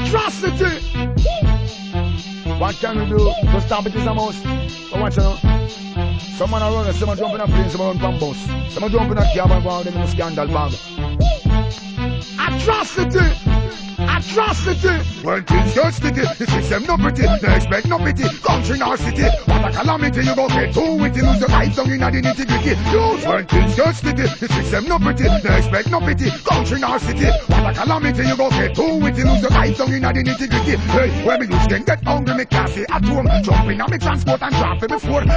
Atrocity! What can we do to stop it is a mouse? But watch out. Someone around, someone jump in a plane, someone run from bus. Someone jump in a cab and go out in a scandal bag. Atrocity! Atrocity! When things get sticky, the system no pretty, they expect no pity. Country nor city, what a calamity, you go get too witty, lose your life down in the nitty gritty. When things get sticky, the system no pretty, they expect no pity. Country nor city, what a calamity, you go get too witty, lose your life down in the nitty gritty. Hey, when me use can get hungry, me can't stay at home. Jump in on me transport and drop it before.